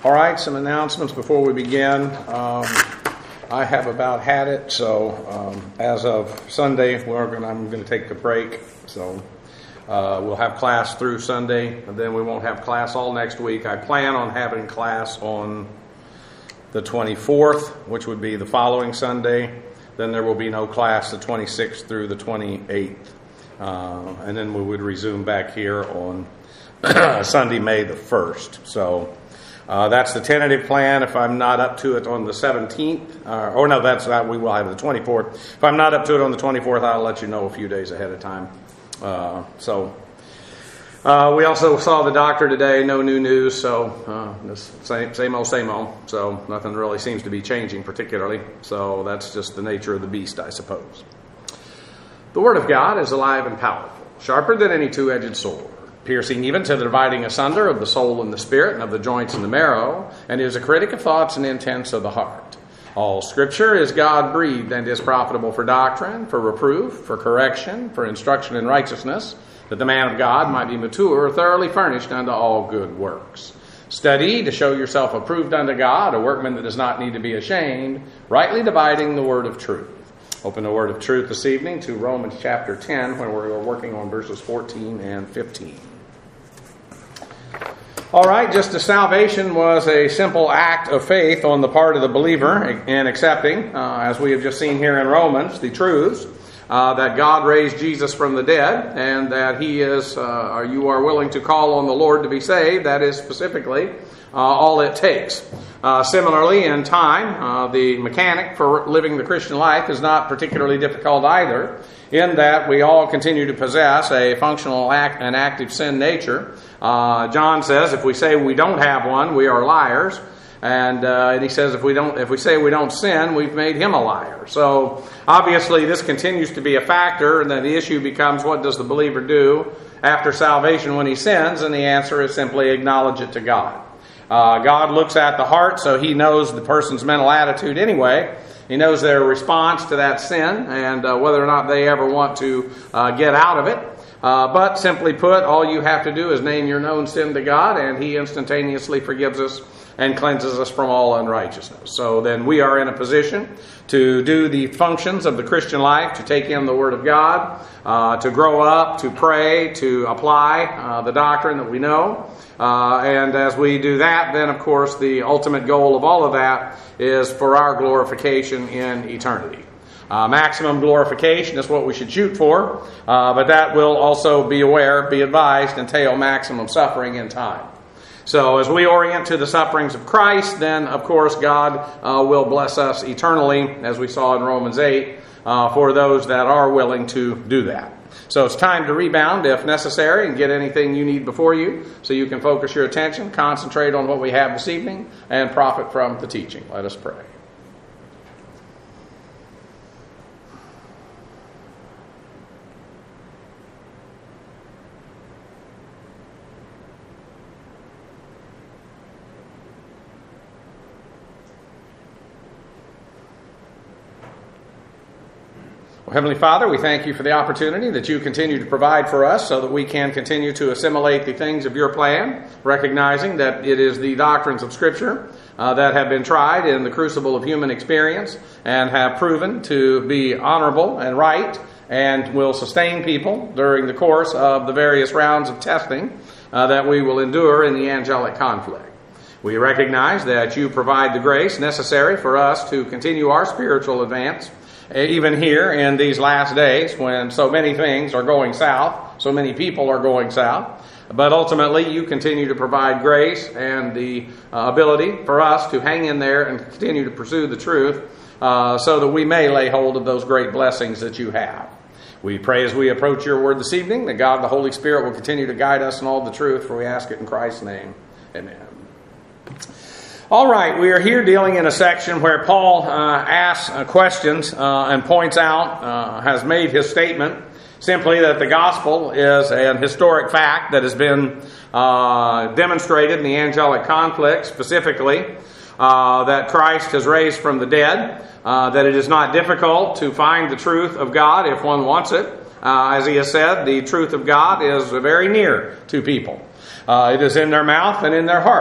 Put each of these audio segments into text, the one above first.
All right, some announcements before we begin. I have about had it, so as of Sunday, I'm going to take a break. So we'll have class through Sunday, and then we won't have class all next week. I plan on having class on the 24th, which would be the following Sunday. Then there will be no class the 26th through the 28th. And then we would resume back here on Sunday, May the 1st. So that's the tentative plan. If I'm not up to it on the 17th, we will have the 24th. If I'm not up to it on the 24th, I'll let you know a few days ahead of time. We also saw the doctor today. No new news, so same old. So nothing really seems to be changing particularly. So that's just the nature of the beast, I suppose. The Word of God is alive and powerful, sharper than any two-edged sword, piercing even to the dividing asunder of the soul and the spirit and of the joints and the marrow, and is a critic of thoughts and intents of the heart. All Scripture is God-breathed and is profitable for doctrine, for reproof, for correction, for instruction in righteousness, that the man of God might be mature, thoroughly furnished unto all good works. Study to show yourself approved unto God, a workman that does not need to be ashamed, rightly dividing the word of truth. Open the word of truth this evening to Romans chapter 10, when we're working on verses 14 and 15. All right, just as salvation was a simple act of faith on the part of the believer in accepting, as we have just seen here in Romans, the truths that God raised Jesus from the dead, and that He is, you are willing to call on the Lord to be saved. That is specifically all it takes. Similarly, in time, the mechanic for living the Christian life is not particularly difficult either, in that we all continue to possess a functional and active sin nature. John says if we say we don't have one, we are liars. And he says if we say we don't sin, we've made him a liar. So obviously this continues to be a factor, and then the issue becomes, what does the believer do after salvation when he sins? And the answer is simply acknowledge it to God. God looks at the heart, so He knows the person's mental attitude anyway. He knows their response to that sin and whether or not they ever want to get out of it. But simply put, all you have to do is name your known sin to God, and He instantaneously forgives us and cleanses us from all unrighteousness. So then we are in a position to do the functions of the Christian life, to take in the Word of God, to grow up, to pray, to apply the doctrine that we know. And as we do that, then of course the ultimate goal of all of that is for our glorification in eternity. Maximum glorification is what we should shoot for, but that will also, be advised, entail maximum suffering in time. So as we orient to the sufferings of Christ, then of course God will bless us eternally, as we saw in Romans 8, for those that are willing to do that. So it's time to rebound if necessary and get anything you need before you, so you can focus your attention, concentrate on what we have this evening, and profit from the teaching. Let us pray. Well, Heavenly Father, we thank You for the opportunity that You continue to provide for us so that we can continue to assimilate the things of Your plan, recognizing that it is the doctrines of Scripture that have been tried in the crucible of human experience and have proven to be honorable and right and will sustain people during the course of the various rounds of testing that we will endure in the angelic conflict. We recognize that You provide the grace necessary for us to continue our spiritual advance, even here in these last days when so many things are going south, so many people are going south. But ultimately, You continue to provide grace and the ability for us to hang in there and continue to pursue the truth so that we may lay hold of those great blessings that You have. We pray as we approach Your word this evening that God the Holy Spirit will continue to guide us in all the truth, for we ask it in Christ's name. Amen. All right, we are here dealing in a section where Paul asks questions and points out, has made his statement simply that the gospel is an historic fact that has been demonstrated in the angelic conflict, specifically that Christ has raised from the dead, that it is not difficult to find the truth of God if one wants it. As he has said, the truth of God is very near to people. It is in their mouth and in their heart.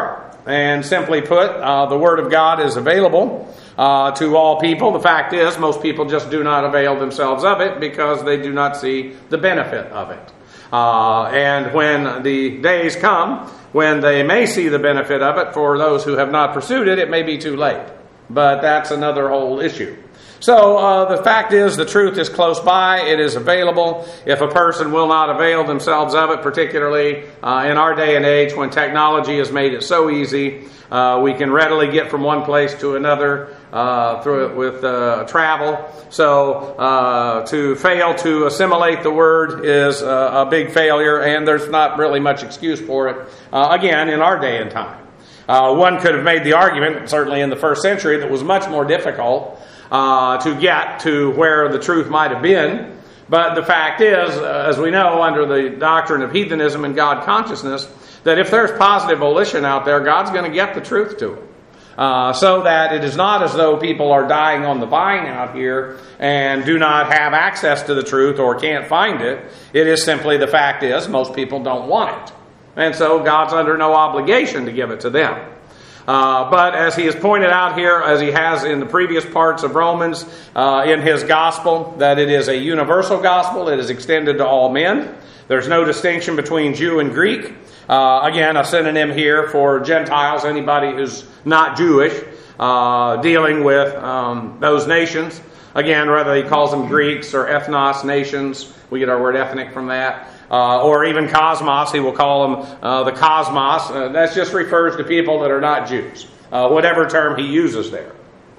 And simply put, the Word of God is available to all people. The fact is, most people just do not avail themselves of it because they do not see the benefit of it. And when the days come when they may see the benefit of it, for those who have not pursued it, it may be too late. But that's another whole issue. So the fact is, the truth is close by. It is available. If a person will not avail themselves of it, particularly in our day and age when technology has made it so easy, we can readily get from one place to another through it with travel. So to fail to assimilate the Word is a big failure, and there's not really much excuse for it, again, in our day and time. One could have made the argument, certainly in the first century, that it was much more difficult to get to where the truth might have been. But the fact is, as we know, under the doctrine of heathenism and God consciousness, that if there's positive volition out there, God's going to get the truth to them. So that it is not as though people are dying on the vine out here and do not have access to the truth or can't find it. It is simply the fact is, most people don't want it. And so God's under no obligation to give it to them. But as he has pointed out here, as he has in the previous parts of Romans, in his gospel, that it is a universal gospel. It is extended to all men. There's no distinction between Jew and Greek. Again, a synonym here for Gentiles, anybody who's not Jewish, dealing with those nations. Again, whether he calls them Greeks or ethnos, nations. We get our word ethnic from that. Or even cosmos, he will call them the cosmos. That just refers to people that are not Jews. Whatever term he uses there.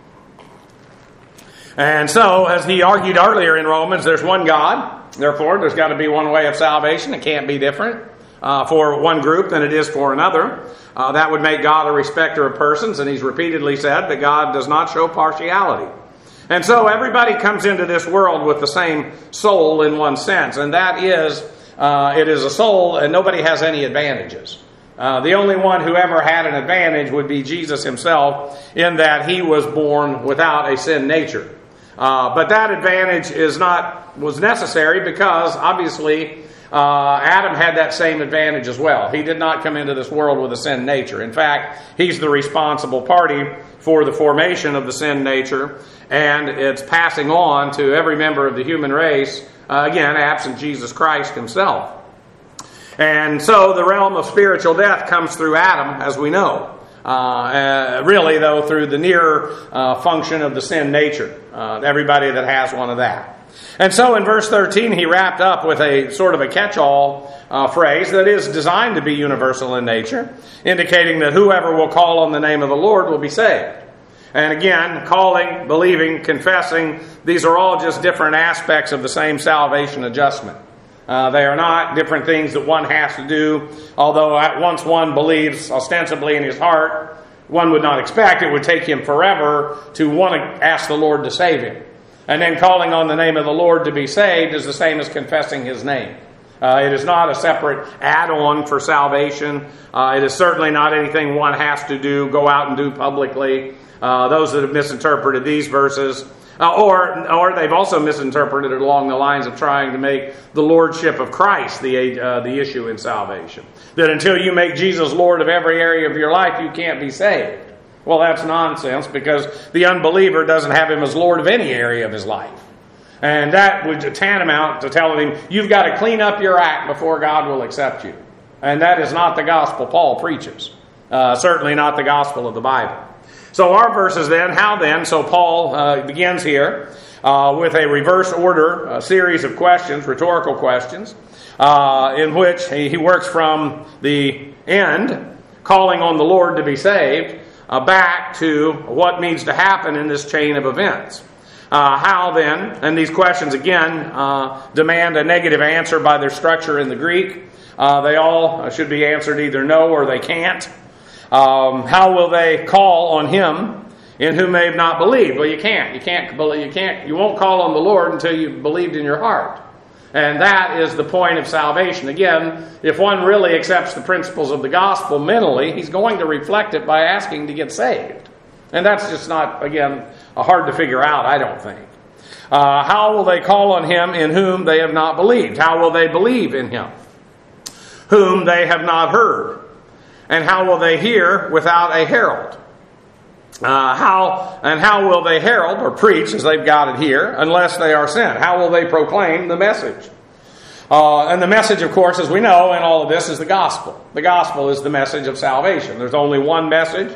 And so, as he argued earlier in Romans, there's one God. Therefore, there's got to be one way of salvation. It can't be different for one group than it is for another. That would make God a respecter of persons, and he's repeatedly said that God does not show partiality. And so everybody comes into this world with the same soul in one sense, and that is, it is a soul and nobody has any advantages. The only one who ever had an advantage would be Jesus himself, in that he was born without a sin nature. But that advantage was necessary because obviously Adam had that same advantage as well. He did not come into this world with a sin nature. In fact, he's the responsible party for the formation of the sin nature, and it's passing on to every member of the human race, again, absent Jesus Christ himself. And so the realm of spiritual death comes through Adam, as we know. Really, though, through the nearer function of the sin nature. Everybody that has one of that. And so in verse 13, he wrapped up with a sort of a catch-all phrase that is designed to be universal in nature, indicating that whoever will call on the name of the Lord will be saved. And again, calling, believing, confessing, these are all just different aspects of the same salvation adjustment. They are not different things that one has to do, although once one believes ostensibly in his heart, one would not expect it would take him forever to want to ask the Lord to save him. And then calling on the name of the Lord to be saved is the same as confessing his name. It is not a separate add-on for salvation. It is certainly not anything one has to do, go out and do publicly. Those that have misinterpreted these verses, or they've also misinterpreted it along the lines of trying to make the lordship of Christ the issue in salvation. That until you make Jesus Lord of every area of your life, you can't be saved. Well, that's nonsense, because the unbeliever doesn't have him as Lord of any area of his life. And that would tantamount to telling him, you've got to clean up your act before God will accept you. And that is not the gospel Paul preaches. Certainly not the gospel of the Bible. So our verses then, how then? So Paul begins here with a reverse order, series of questions, rhetorical questions, in which he works from the end, calling on the Lord to be saved, back to what needs to happen in this chain of events. How then? And these questions again demand a negative answer by their structure in the Greek. They all should be answered either no or they can't. How will they call on him in whom they have not believed? Well, you can't. You won't call on the Lord until you've believed in your heart. And that is the point of salvation. Again, if one really accepts the principles of the gospel mentally, he's going to reflect it by asking to get saved. And that's just not, again, hard to figure out, I don't think. How will they call on him in whom they have not believed? How will they believe in him whom they have not heard? And how will they hear without a herald? How will they herald or preach, as they've got it here, unless they are sent? How will they proclaim the message? And the message, of course, as we know in all of this, is the gospel. The gospel is the message of salvation. There's only one message.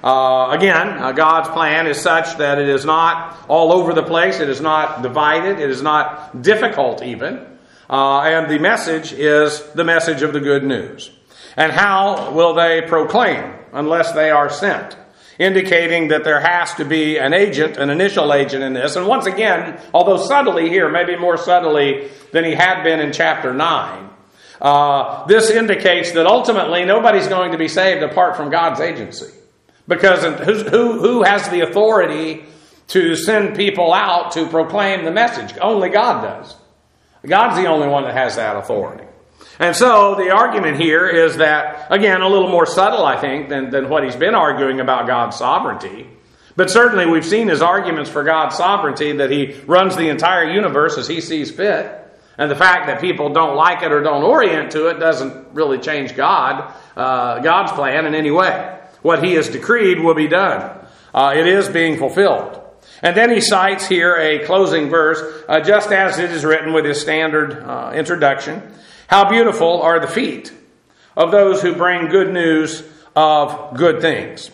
God's plan is such that it is not all over the place. It is not divided. It is not difficult even. And the message is the message of the good news. And how will they proclaim unless they are sent? Indicating that there has to be an agent, an initial agent in this. And once again, although subtly here, maybe more subtly than he had been in chapter 9, this indicates that ultimately nobody's going to be saved apart from God's agency. Because who has the authority to send people out to proclaim the message? Only God does. God's the only one that has that authority. And so the argument here is that, again, a little more subtle, I think, than what he's been arguing about God's sovereignty. But certainly we've seen his arguments for God's sovereignty, that he runs the entire universe as he sees fit. And the fact that people don't like it or don't orient to it doesn't really change God's plan in any way. What he has decreed will be done. It is being fulfilled. And then he cites here a closing verse, just as it is written with his standard introduction. How beautiful are the feet of those who bring good news of good things.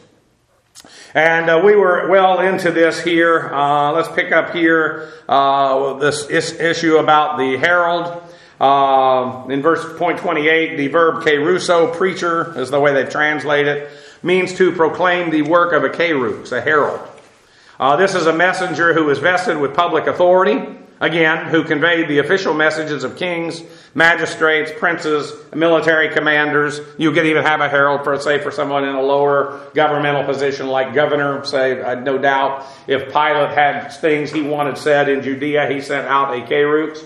And we were well into this here. Let's pick up here this issue about the herald. In point 28, the verb kerusso, preacher, is the way they translate it, means to proclaim the work of a kerux, a herald. This is a messenger who is vested with public authority, again, who conveyed the official messages of kings, magistrates, princes, military commanders. You could even have a herald for someone in a lower governmental position like governor. Say, no doubt, if Pilate had things he wanted said in Judea, he sent out a kerux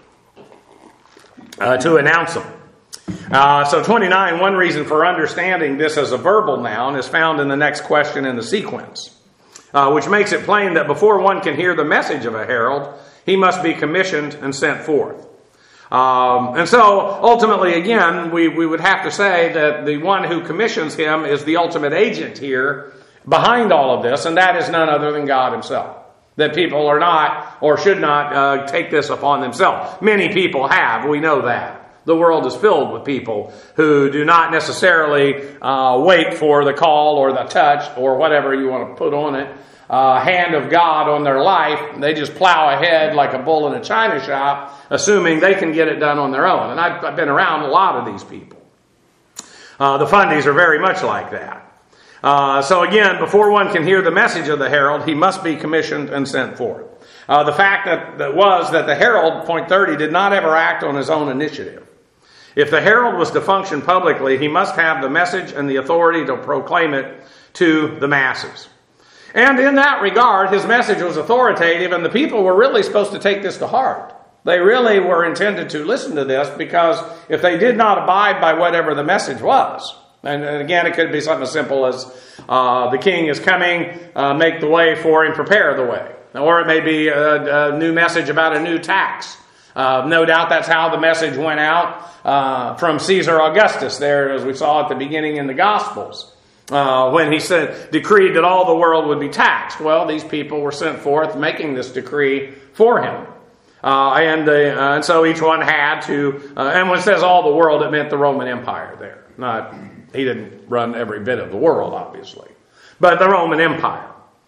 to announce them. So 29, one reason for understanding this as a verbal noun is found in the next question in the sequence, which makes it plain that before one can hear the message of a herald, he must be commissioned and sent forth. And so, ultimately, again, we would have to say that the one who commissions him is the ultimate agent here behind all of this, and that is none other than God himself. That people are not, or should not, take this upon themselves. Many people have, we know that. The world is filled with people who do not necessarily wait for the call or the touch or whatever you want to put on it, hand of God on their life. They just plow ahead like a bull in a china shop, assuming they can get it done on their own. And I've been around a lot of these people. The fundies are very much like that. So again, before one can hear the message of the herald, he must be commissioned and sent forth. The fact that the herald, point 30, did not ever act on his own initiative. If the herald was to function publicly, he must have the message and the authority to proclaim it to the masses. And in that regard, his message was authoritative, and the people were really supposed to take this to heart. They really were intended to listen to this, because if they did not abide by whatever the message was, and again, it could be something as simple as the king is coming, make the way for him, prepare the way. Or it may be a new message about a new tax. No doubt that's how the message went out from Caesar Augustus there, as we saw at the beginning in the Gospels. When he decreed that all the world would be taxed. Well, these people were sent forth making this decree for him. And so each one had to, and when it says all the world, it meant the Roman Empire there. He didn't run every bit of the world, obviously, but the Roman Empire.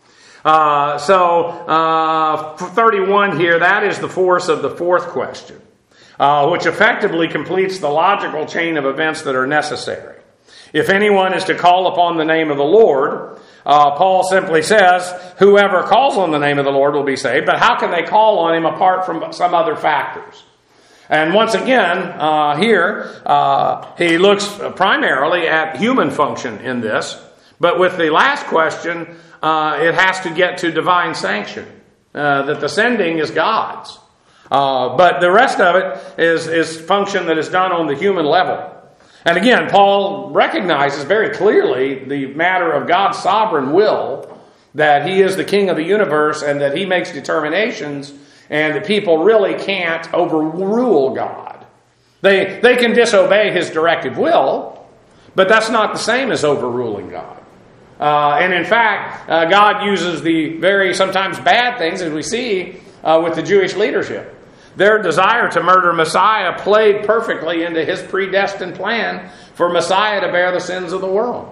For 31 here, that is the force of the fourth question, which effectively completes the logical chain of events that are necessary. If anyone is to call upon the name of the Lord, Paul simply says, whoever calls on the name of the Lord will be saved. But how can they call on him apart from some other factors? And once again, here, he looks primarily at human function in this. But with the last question, it has to get to divine sanction, that the sending is God's. But the rest of it is function that is done on the human level. And again, Paul recognizes very clearly the matter of God's sovereign will, that he is the king of the universe and that he makes determinations, and that people really can't overrule God. They can disobey his directive will, But that's not the same as overruling God. And in fact, God uses the very sometimes bad things, as we see with the Jewish leadership. Their desire to murder Messiah played perfectly into his predestined plan for Messiah to bear the sins of the world.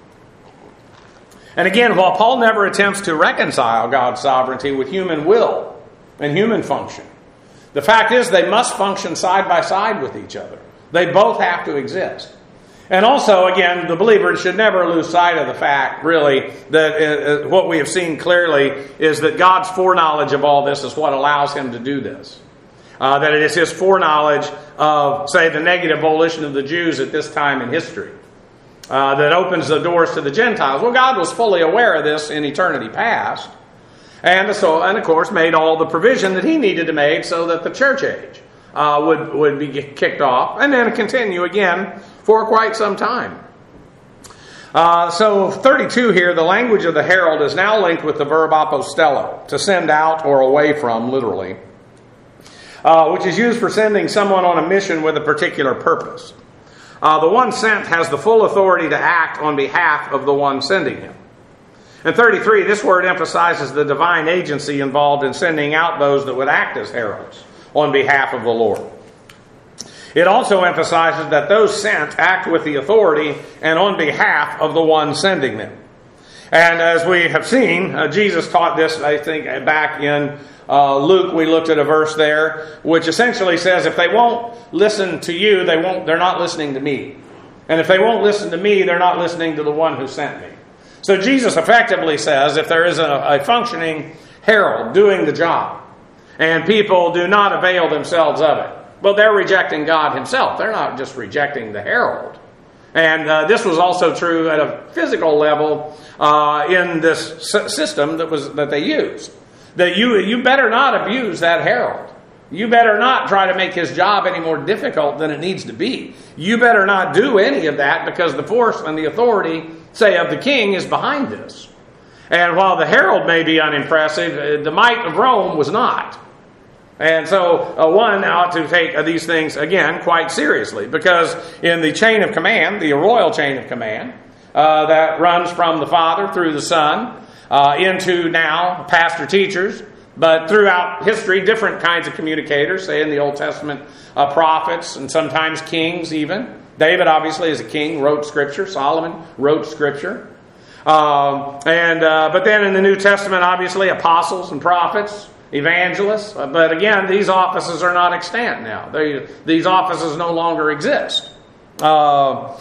And again, while Paul never attempts to reconcile God's sovereignty with human will and human function, the fact is they must function side by side with each other. They both have to exist. And also, again, the believer should never lose sight of the fact, really, that what we have seen clearly is that God's foreknowledge of all this is what allows him to do this. That it is his foreknowledge of, say, the negative volition of the Jews at this time in history that opens the doors to the Gentiles. Well, God was fully aware of this in eternity past, and of course made all the provision that he needed to make so that the church age would be kicked off and then continue again for quite some time. So 32 here, the language of the herald is now linked with the verb apostello, to send out or away from, literally, which is used for sending someone on a mission with a particular purpose. The one sent has the full authority to act on behalf of the one sending him. In 33, this word emphasizes the divine agency involved in sending out those that would act as heralds on behalf of the Lord. It also emphasizes that those sent act with the authority and on behalf of the one sending them. And as we have seen, Jesus taught this, I think, back in Luke. We looked at a verse there, which essentially says, if they won't listen to you, they're not listening to me. And if they won't listen to me, they're not listening to the one who sent me. So Jesus effectively says, if there is a functioning herald doing the job, and people do not avail themselves of it, well, they're rejecting God himself. They're not just rejecting the herald. And this was also true at a physical level in this system that they used. That you better not abuse that herald. You better not try to make his job any more difficult than it needs to be. You better not do any of that, because the force and the authority, say, of the king is behind this. And while the herald may be unimpressive, the might of Rome was not. And so one ought to take these things, again, quite seriously, because in the chain of command, the royal chain of command, that runs from the Father through the Son into now pastor-teachers, but throughout history, different kinds of communicators, say in the Old Testament, prophets and sometimes kings even. David, obviously, as a king, wrote Scripture. Solomon wrote Scripture. But then in the New Testament, obviously, apostles and prophets, evangelists. But again, these offices are not extant now. These offices no longer exist. But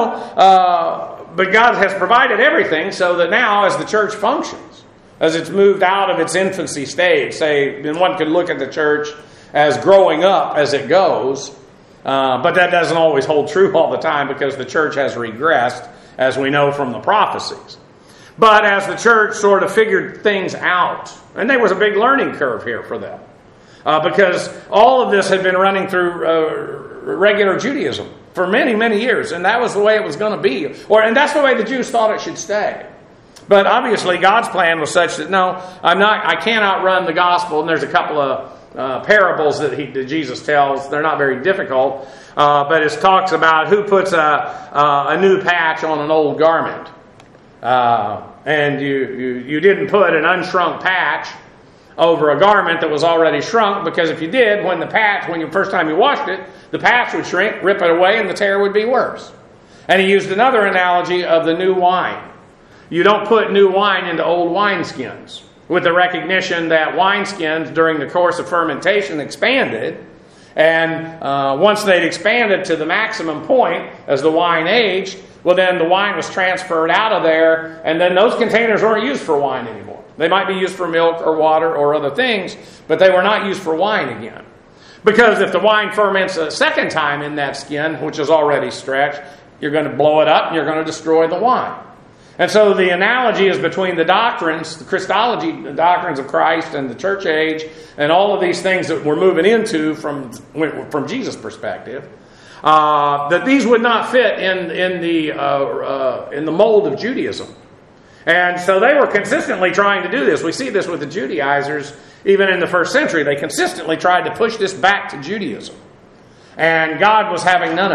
God has provided everything so that now, as the church functions, as it's moved out of its infancy stage, say, and one could look at the church as growing up as it goes, but that doesn't always hold true all the time, because the church has regressed, as we know from the prophecies. But as the church sort of figured things out, and there was a big learning curve here for them, because all of this had been running through regular Judaism for many, many years, and that was the way it was going to be. And that's the way the Jews thought it should stay. But obviously God's plan was such that, no, I can't outrun the gospel. And there's a couple of parables that Jesus tells. They're not very difficult, but it talks about who puts a new patch on an old garment. And you didn't put an unshrunk patch over a garment that was already shrunk, because if you did, when the first time you washed it, the patch would shrink, rip it away, and the tear would be worse. And he used another analogy of the new wine. You don't put new wine into old wineskins, with the recognition that wineskins during the course of fermentation expanded, and once they'd expanded to the maximum point as the wine aged, well, then the wine was transferred out of there, and then those containers weren't used for wine anymore. They might be used for milk or water or other things, but they were not used for wine again. Because if the wine ferments a second time in that skin, which is already stretched, you're going to blow it up and you're going to destroy the wine. And so the analogy is between the doctrines, the Christology, the doctrines of Christ and the church age, and all of these things that we're moving into from Jesus' perspective, that these would not fit in the mold of Judaism. And so they were consistently trying to do this. We see this with the Judaizers even in the first century. They consistently tried to push this back to Judaism. And God was having none of it.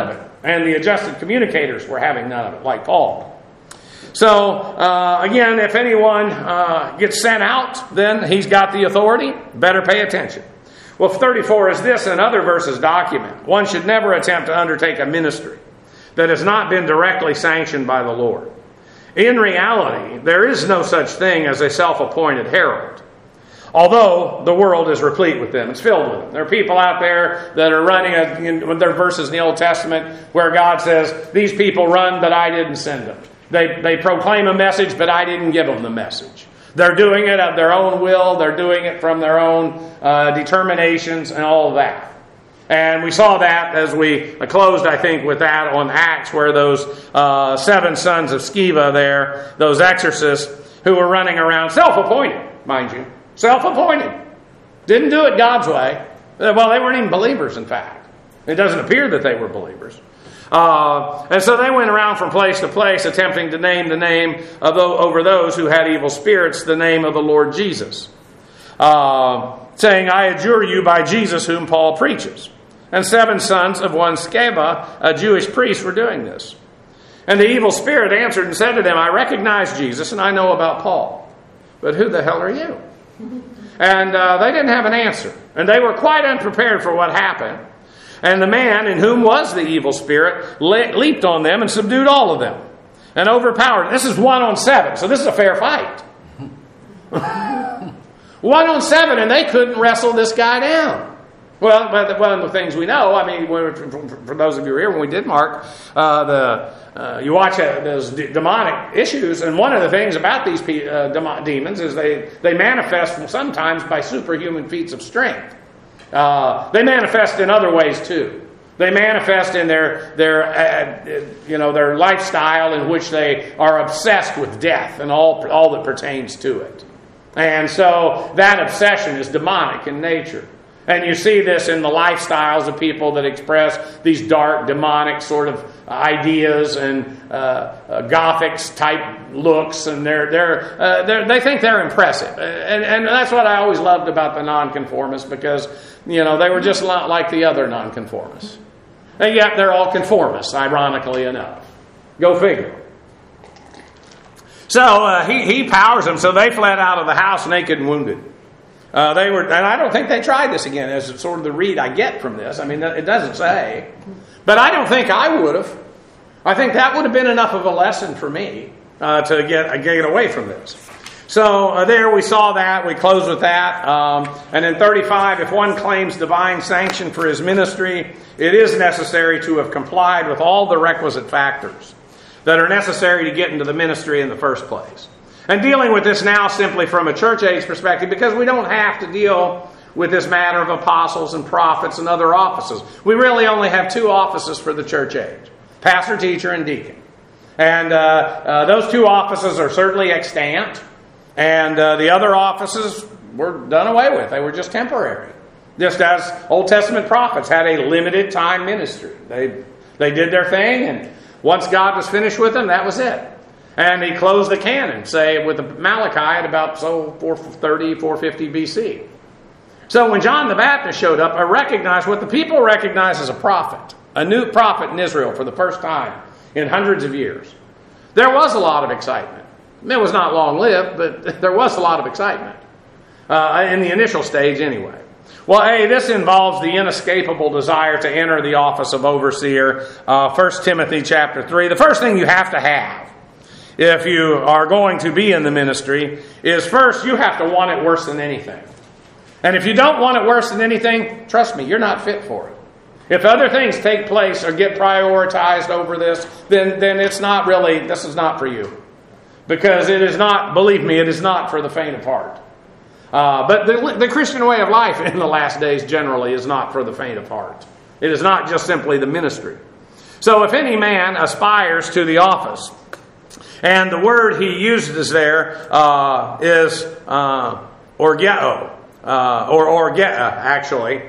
And the adjusted communicators were having none of it, like Paul. So, again, if anyone gets sent out, then he's got the authority. Better pay attention. Well, 34 is this, and other verses document. One should never attempt to undertake a ministry that has not been directly sanctioned by the Lord. In reality, there is no such thing as a self-appointed herald, although the world is replete with them. It's filled with them. There are people out there that are running, there are verses in the Old Testament where God says, these people run, but I didn't send them. They proclaim a message, but I didn't give them the message. They're doing it of their own will. They're doing it from their own determinations and all of that. And we saw that as we closed, I think, with that on Acts, where those 7 sons of Sceva there, those exorcists who were running around, self-appointed, mind you, self-appointed. Didn't do it God's way. Well, they weren't even believers, in fact. It doesn't appear that they were believers. And so they went around from place to place attempting to name the name of over those who had evil spirits, the name of the Lord Jesus. Saying, I adjure you by Jesus whom Paul preaches. And 7 sons of one Sceva, a Jewish priest, were doing this. And the evil spirit answered and said to them, I recognize Jesus and I know about Paul. But who the hell are you? And they didn't have an answer. And they were quite unprepared for what happened. And the man in whom was the evil spirit leaped on them and subdued all of them. And overpowered them. This is 1 on 7. So this is a fair fight. 1 on 7, and they couldn't wrestle this guy down. Well, one of the things we know, I mean, for those of you who are here, when we did Mark, you watch those demonic issues, and one of the things about these demons is they manifest sometimes by superhuman feats of strength. They manifest in other ways too. They manifest in their lifestyle in which they are obsessed with death and all that pertains to it. And so that obsession is demonic in nature. And you see this in the lifestyles of people that express these dark, demonic sort of ideas and Gothics type looks, and they think they're impressive. And that's what I always loved about the nonconformists, because they were just like the other nonconformists. And yet they're all conformists, ironically enough. Go figure. So he powers them, so they fled out of the house naked and wounded. And I don't think they tried this again, as sort of the read I get from this. I mean, it doesn't say. But I don't think I would have. I think that would have been enough of a lesson for me to get away from this. So there we saw that. We closed with that. And in 35, if one claims divine sanction for his ministry, it is necessary to have complied with all the requisite factors that are necessary to get into the ministry in the first place. And dealing with this now simply from a church age perspective, because we don't have to deal with this matter of apostles and prophets and other offices. We really only have 2 offices for the church age: pastor, teacher, and deacon. And those 2 offices are certainly extant. And the other offices were done away with. They were just temporary. Just as Old Testament prophets had a limited time ministry. They did their thing, and once God was finished with them, that was it. And he closed the canon, say, with Malachi at about 430, 450 BC. So when John the Baptist showed up, I recognized what the people recognized as a prophet. A new prophet in Israel for the first time in hundreds of years. There was a lot of excitement. It was not long-lived, but there was a lot of excitement. In the initial stage anyway. Well, this involves the inescapable desire to enter the office of overseer. 1 Timothy chapter 3. The first thing you have to have, if you are going to be in the ministry, is first you have to want it worse than anything. And if you don't want it worse than anything, trust me, you're not fit for it. If other things take place or get prioritized over this, then it's not really, this is not for you. Because it is not, believe me, it is not for the faint of heart. But the Christian way of life in the last days generally is not for the faint of heart. It is not just simply the ministry. So if any man aspires to the office, and the word he uses there is orgeo, or orgea, actually.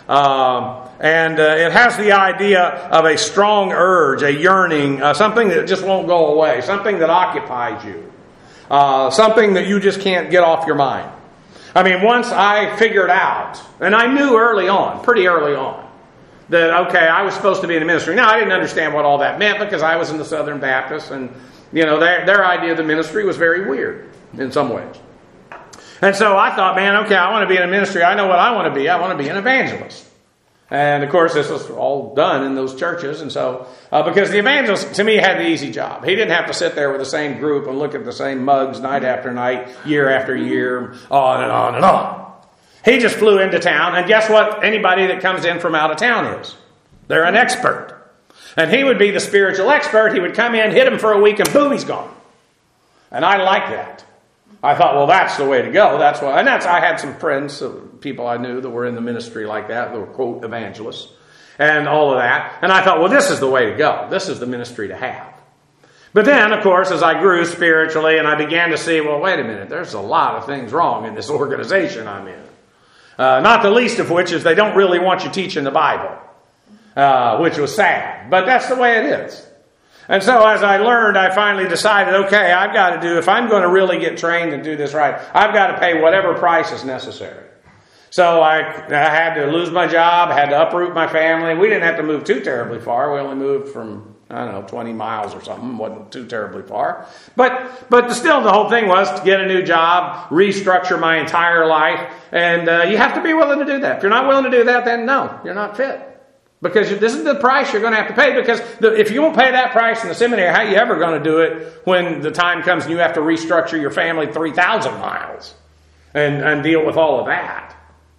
And it has the idea of a strong urge, a yearning, something that just won't go away, something that occupies you, something that you just can't get off your mind. I mean, once I figured out, and I knew pretty early on, that, okay, I was supposed to be in the ministry. Now, I didn't understand what all that meant because I was in the Southern Baptists, and, their idea of the ministry was very weird in some ways. And so I thought, man, okay, I want to be in a ministry. I know what I want to be. I want to be an evangelist. And, of course, this was all done in those churches. And so, because the evangelist, to me, had the easy job. He didn't have to sit there with the same group and look at the same mugs night after night, year after year, on and on and on. He just flew into town. And guess what anybody that comes in from out of town is? They're an expert. And he would be the spiritual expert. He would come in, hit him for a week, and boom, he's gone. And I like that. I thought, well, that's the way to go. That's why, and I had some friends, people I knew that were in the ministry like that, that were, quote, evangelists, and all of that. And I thought, well, this is the way to go. This is the ministry to have. But then, of course, as I grew spiritually and I began to see, well, wait a minute, there's a lot of things wrong in this organization I'm in. Not the least of which is they don't really want you teaching the Bible, which was sad. But that's the way it is. And so as I learned, I finally decided, okay, I've got to do, if I'm going to really get trained and do this right, I've got to pay whatever price is necessary. So I had to lose my job, had to uproot my family. We didn't have to move too terribly far. We only moved from, 20 miles or something. It wasn't too terribly far. But still the whole thing was to get a new job, restructure my entire life. And you have to be willing to do that. If you're not willing to do that, then no, you're not fit. Because this is the price you're going to have to pay. Because if you won't pay that price in the seminary, how are you ever going to do it when the time comes and you have to restructure your family 3,000 miles and deal with all of that?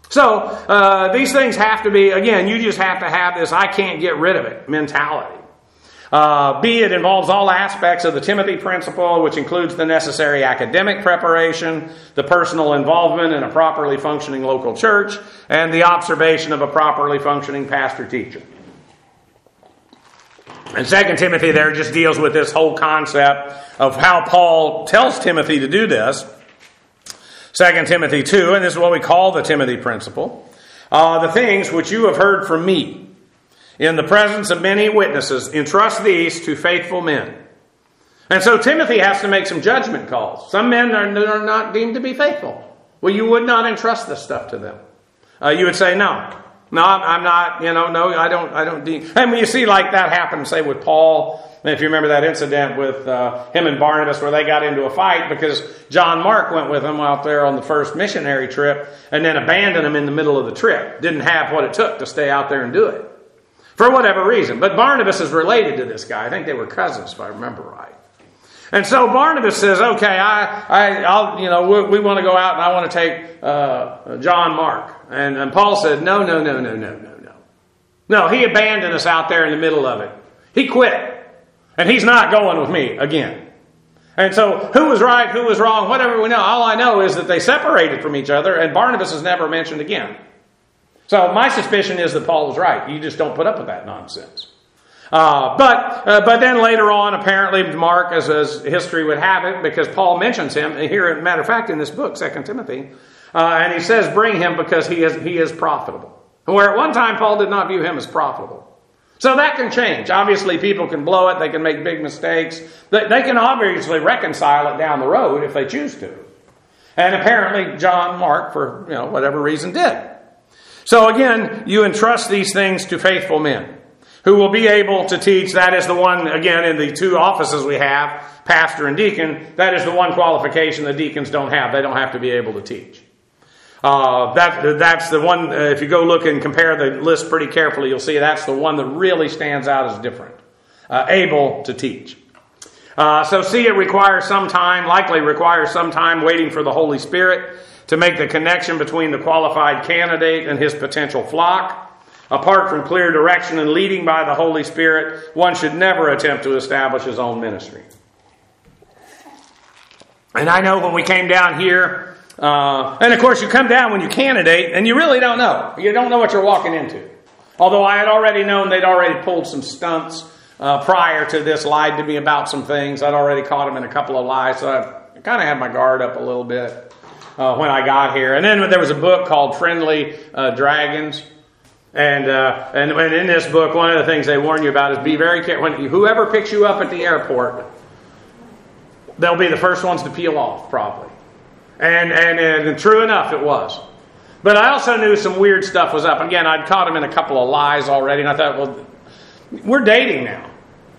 So these things have to be, again, you just have to have this I can't get rid of it mentality. It involves all aspects of the Timothy principle, which includes the necessary academic preparation, the personal involvement in a properly functioning local church, and the observation of a properly functioning pastor-teacher. And 2 Timothy there just deals with this whole concept of how Paul tells Timothy to do this. 2 Timothy 2, and this is what we call the Timothy principle. The things which you have heard from me, in the presence of many witnesses, entrust these to faithful men. And so Timothy has to make some judgment calls. Some men are not deemed to be faithful. Well, you would not entrust this stuff to them. You would say, no, I'm not, no, I don't deem. And when you see like that happen, say with Paul, and if you remember that incident with him and Barnabas where they got into a fight because John Mark went with them out there on the first missionary trip and then abandoned them in the middle of the trip. Didn't have what it took to stay out there and do it. For whatever reason. But Barnabas is related to this guy. I think they were cousins, if I remember right. And so Barnabas says, okay, we want to go out and I want to take John Mark. And Paul said, no. No, he abandoned us out there in the middle of it. He quit. And he's not going with me again. And so who was right, who was wrong, whatever we know. All I know is that they separated from each other and Barnabas is never mentioned again. So my suspicion is that Paul was right. You just don't put up with that nonsense. But then later on, apparently Mark, as history would have it, because Paul mentions him here, as a matter of fact, in this book, 2 Timothy, and he says, bring him because he is profitable. Where at one time Paul did not view him as profitable. So that can change. Obviously, people can blow it. They can make big mistakes. They can obviously reconcile it down the road if they choose to. And apparently John Mark, for whatever reason, did. So again, you entrust these things to faithful men who will be able to teach. That is the one, again, in the two offices we have, pastor and deacon, that is the one qualification the deacons don't have. They don't have to be able to teach. That's the one, if you go look and compare the list pretty carefully, you'll see that's the one that really stands out as different. Able to teach. So see, it requires some time, likely requires some time waiting for the Holy Spirit to make the connection between the qualified candidate and his potential flock. Apart from clear direction and leading by the Holy Spirit, one should never attempt to establish his own ministry. And I know when we came down here, and of course you come down when you candidate, and you really don't know. You don't know what you're walking into. Although I had already known they'd already pulled some stunts prior to this, lied to me about some things. I'd already caught them in a couple of lies, so I kind of had my guard up a little bit. When I got here. And then there was a book called Friendly Dragons. And in this book, one of the things they warn you about is be very careful. Whoever picks you up at the airport, they'll be the first ones to peel off, probably. And true enough, it was. But I also knew some weird stuff was up. Again, I'd caught him in a couple of lies already, and I thought, well, we're dating now.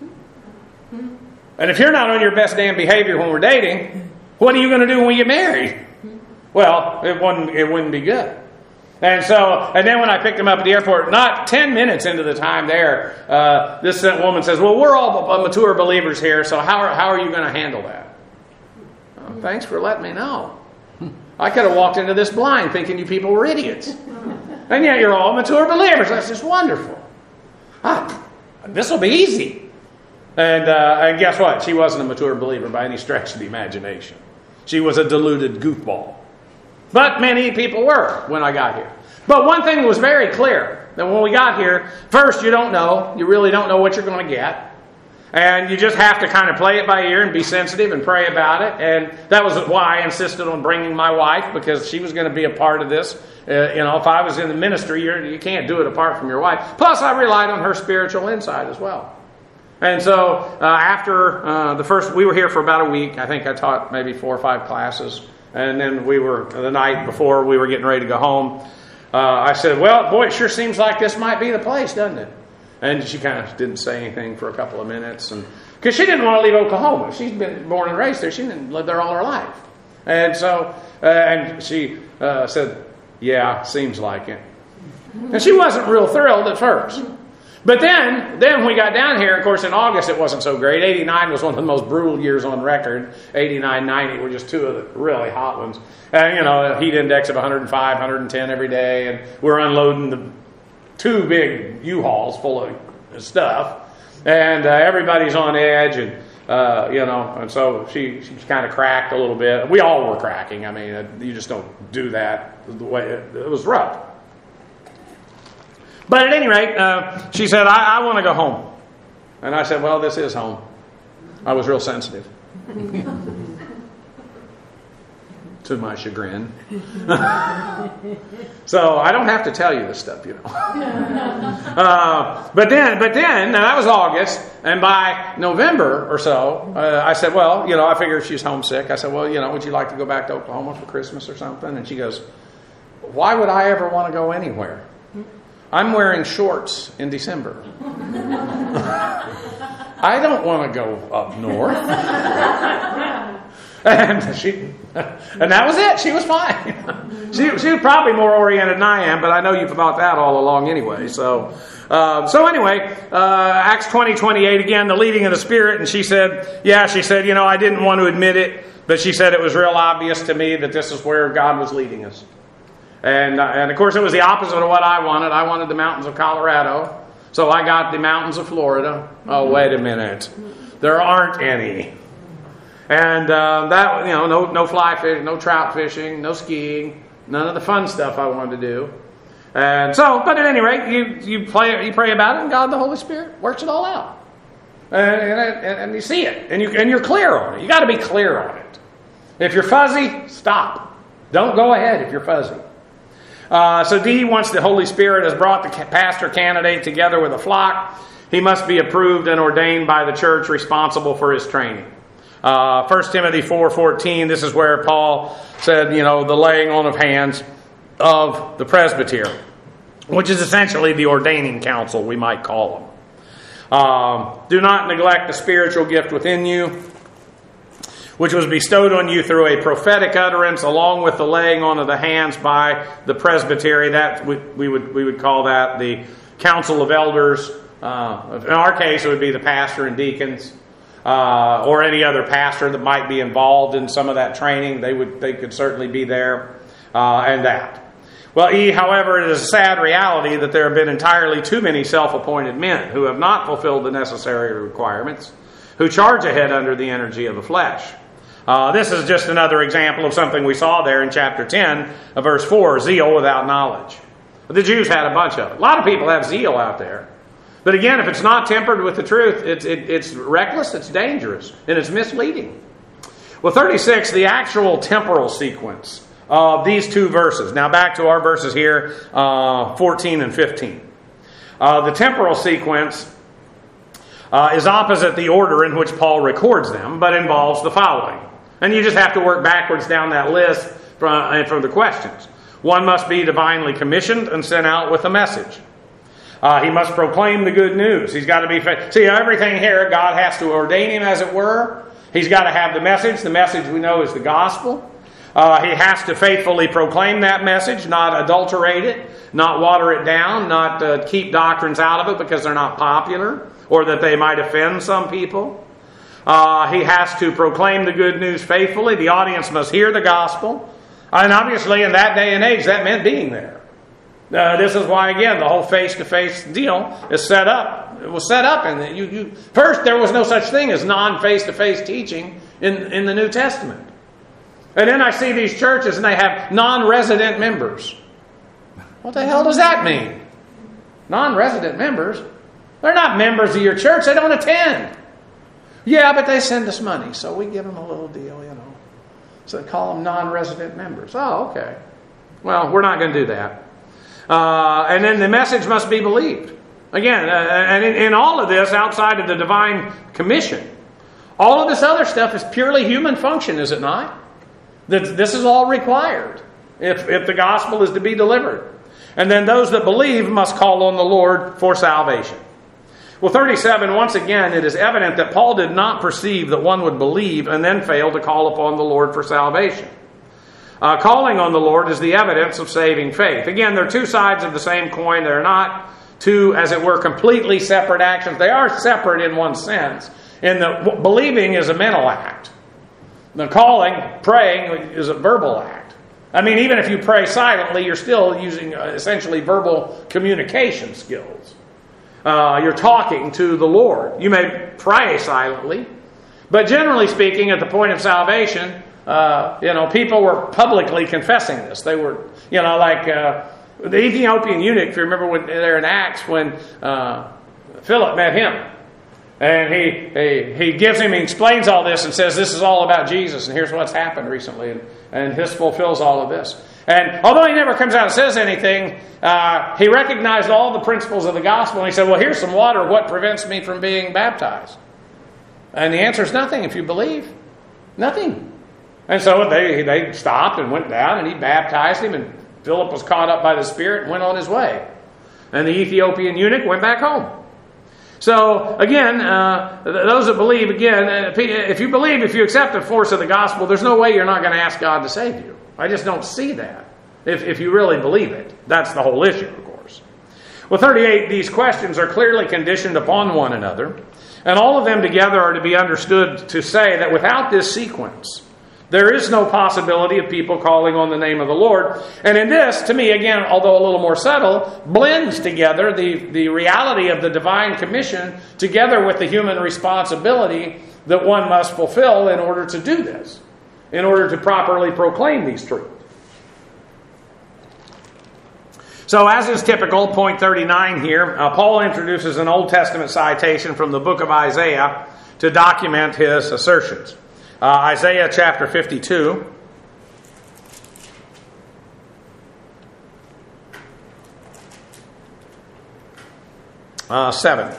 And if you're not on your best damn behavior when we're dating, what are you going to do when we get married? Well, it wouldn't be good. And then when I picked him up at the airport, not 10 minutes into the time there, this woman says, well, we're all mature believers here, so how are you going to handle that? Oh, thanks for letting me know. I could have walked into this blind thinking you people were idiots. And yet you're all mature believers. That's just wonderful. This will be easy. And guess what? She wasn't a mature believer by any stretch of the imagination. She was a deluded goofball. But many people were when I got here. But one thing was very clear, that when we got here, first, you don't know. You really don't know what you're going to get. And you just have to kind of play it by ear and be sensitive and pray about it. And that was why I insisted on bringing my wife, because she was going to be a part of this. If I was in the ministry, you can't do it apart from your wife. Plus, I relied on her spiritual insight as well. And so after the first, we were here for about a week. I think I taught maybe 4 or 5 classes. And then the night before we were getting ready to go home, I said, well, boy, it sure seems like this might be the place, doesn't it? And she kind of didn't say anything for a couple of minutes. Because she didn't want to leave Oklahoma. She's been born and raised there. She didn't live there all her life. And so, and she said, yeah, seems like it. And she wasn't real thrilled at first. But then when we got down here, of course, in August it wasn't so great. 89 was one of the most brutal years on record. 89, 90 were just 2 of the really hot ones. And, a heat index of 105, 110 every day. And we're unloading the 2 big U-Hauls full of stuff. And everybody's on edge. And, and so she kind of cracked a little bit. We all were cracking. I mean, you just don't do that the way it was rough. But at any rate, she said, I want to go home. And I said, well, this is home. I was real sensitive. To my chagrin. So I don't have to tell you this stuff, But then, now that was August, and by November or so, I said, well, I figured she's homesick. I said, well, would you like to go back to Oklahoma for Christmas or something? And she goes, why would I ever want to go anywhere? I'm wearing shorts in December. I don't want to go up north. And that was it. She was fine. She was probably more oriented than I am, but I know you've thought that all along anyway. So anyway, Acts 20:28 again, the leading of the Spirit. And she said, I didn't want to admit it, but she said it was real obvious to me that this is where God was leading us. And of course, it was the opposite of what I wanted. I wanted the mountains of Colorado. So I got the mountains of Florida. Oh, wait a minute. There aren't any. And no fly fishing, no trout fishing, no skiing, none of the fun stuff I wanted to do. And so, but at any rate, you pray about it, and God, the Holy Spirit, works it all out. And you see it, and you're clear on it. You got to be clear on it. If you're fuzzy, stop. Don't go ahead if you're fuzzy. So D, once the Holy Spirit has brought the pastor candidate together with a flock, he must be approved and ordained by the church responsible for his training. 1 Timothy 4:14, this is where Paul said, the laying on of hands of the presbyter, which is essentially the ordaining council, we might call them. Do not neglect the spiritual gift within you, which was bestowed on you through a prophetic utterance, along with the laying on of the hands by the presbytery. That we would call that the council of elders. In our case, it would be the pastor and deacons, or any other pastor that might be involved in some of that training. They could certainly be there, and that. Well, however, it is a sad reality that there have been entirely too many self-appointed men who have not fulfilled the necessary requirements, who charge ahead under the energy of the flesh. This is just another example of something we saw there in chapter 10, verse 4, zeal without knowledge. The Jews had a bunch of it. A lot of people have zeal out there. But again, if it's not tempered with the truth, it's reckless, it's dangerous, and it's misleading. Well, 36, the actual temporal sequence of these 2 verses. Now back to our verses here, 14 and 15. The temporal sequence is opposite the order in which Paul records them, but involves the following. And you just have to work backwards down that list from the questions. One must be divinely commissioned and sent out with a message. He must proclaim the good news. He's got to be faithful. See, everything here, God has to ordain him, as it were. He's got to have the message. The message we know is the gospel. He has to faithfully proclaim that message, not adulterate it, not water it down, not keep doctrines out of it because they're not popular or that they might offend some people. He has to proclaim the good news faithfully. The audience must hear the gospel. And obviously in that day and age, that meant being there. This is why, again, the whole face-to-face deal is set up. It was set up in first, there was no such thing as non-face-to-face teaching in the New Testament. And then I see these churches and they have non-resident members. What the hell does that mean? Non-resident members? They're not members of your church. They don't attend. Yeah, but they send us money, so we give them a little deal, So they call them non-resident members. Oh, okay. Well, we're not going to do that. And then the message must be believed. Again, and in all of this, outside of the divine commission, all of this other stuff is purely human function, is it not? This is all required if the gospel is to be delivered. And then those that believe must call on the Lord for salvation. Well, 37, once again, it is evident that Paul did not perceive that one would believe and then fail to call upon the Lord for salvation. Calling on the Lord is the evidence of saving faith. Again, they're two sides of the same coin. They're not two, as it were, completely separate actions. They are separate in one sense. In that believing is a mental act. The calling, praying, is a verbal act. I mean, even if you pray silently, you're still using essentially verbal communication skills. You're talking to the Lord. You may pray silently, but generally speaking, at the point of salvation, people were publicly confessing this. They were, like the Ethiopian eunuch, if you remember when they're in Acts, when Philip met him. And he gives him, he explains all this and says, this is all about Jesus, and here's what's happened recently. And this fulfills all of this. And although he never comes out and says anything, he recognized all the principles of the gospel. And he said, well, here's some water. What prevents me from being baptized? And the answer is nothing if you believe. Nothing. And so they stopped and went down, and he baptized him, and Philip was caught up by the Spirit and went on his way. And the Ethiopian eunuch went back home. So, again, those that believe, again, if you believe, if you accept the force of the gospel, there's no way you're not going to ask God to save you. I just don't see that, if you really believe it. That's the whole issue, of course. Well, 38, these questions are clearly conditioned upon one another, and all of them together are to be understood to say that without this sequence, there is no possibility of people calling on the name of the Lord. And in this, to me, again, although a little more subtle, blends together the reality of the divine commission together with the human responsibility that one must fulfill in order to do this, in order to properly proclaim these truths. So as is typical, point 39 here, Paul introduces an Old Testament citation from the book of Isaiah to document his assertions. Isaiah chapter 52. Seven.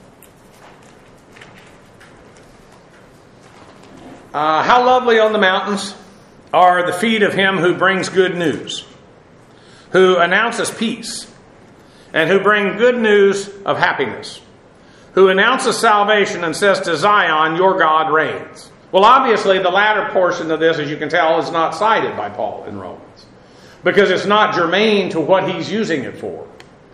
How lovely on the mountains are the feet of him who brings good news, who announces peace, and who bring good news of happiness, who announces salvation and says to Zion, your God reigns. Well, obviously, the latter portion of this, as you can tell, is not cited by Paul in Romans, because it's not germane to what he's using it for.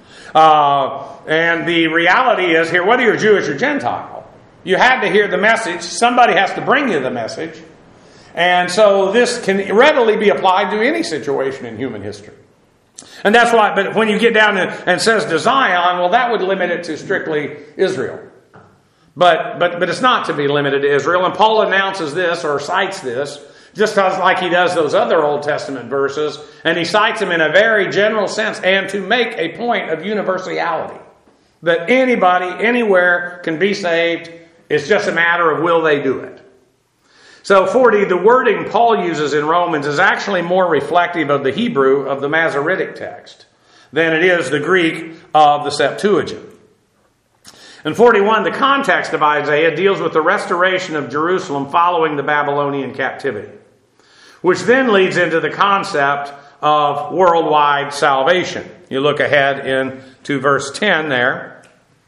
And the reality is here, whether you're Jewish or Gentile, you had to hear the message. Somebody has to bring you the message. And so this can readily be applied to any situation in human history. And that's why, but when you get down and says to Zion, well, that would limit it to strictly Israel. But it's not to be limited to Israel. And Paul announces this or cites this just like he does those other Old Testament verses. And he cites them in a very general sense and to make a point of universality. That anybody, anywhere can be saved. It's just a matter of will they do it. So 40, the wording Paul uses in Romans is actually more reflective of the Hebrew of the Masoretic text than it is the Greek of the Septuagint. And 41, the context of Isaiah deals with the restoration of Jerusalem following the Babylonian captivity, which then leads into the concept of worldwide salvation. You look ahead into verse 10 there.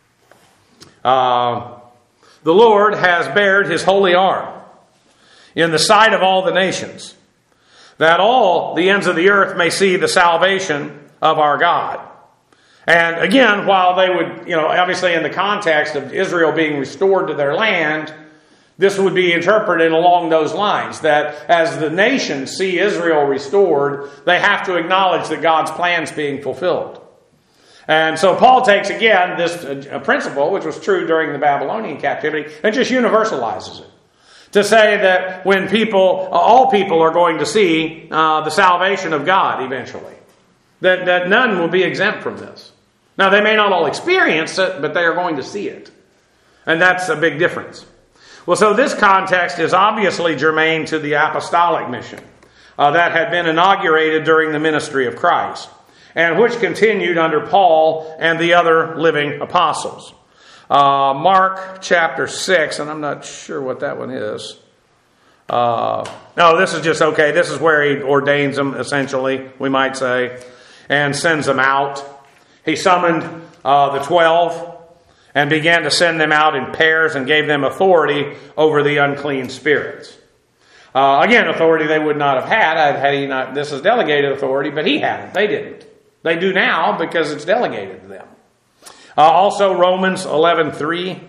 The Lord has bared his holy arm in the sight of all the nations, that all the ends of the earth may see the salvation of our God. And again, while they would, obviously in the context of Israel being restored to their land, this would be interpreted along those lines, that as the nations see Israel restored, they have to acknowledge that God's plan's being fulfilled. And so Paul takes again this principle, which was true during the Babylonian captivity, and just universalizes it. To say that when all people are going to see the salvation of God eventually. That none will be exempt from this. Now, they may not all experience it, but they are going to see it. And that's a big difference. Well, so this context is obviously germane to the apostolic mission that had been inaugurated during the ministry of Christ, and which continued under Paul and the other living apostles. Mark chapter 6, and I'm not sure what that one is. No, this is just okay. This is where he ordains them, essentially, we might say, and sends them out. He summoned the 12 and began to send them out in pairs and gave them authority over the unclean spirits. Again, authority they would not have had he not. This is delegated authority, but he hadn't. They didn't. They do now because it's delegated to them. Also, Romans 11:3.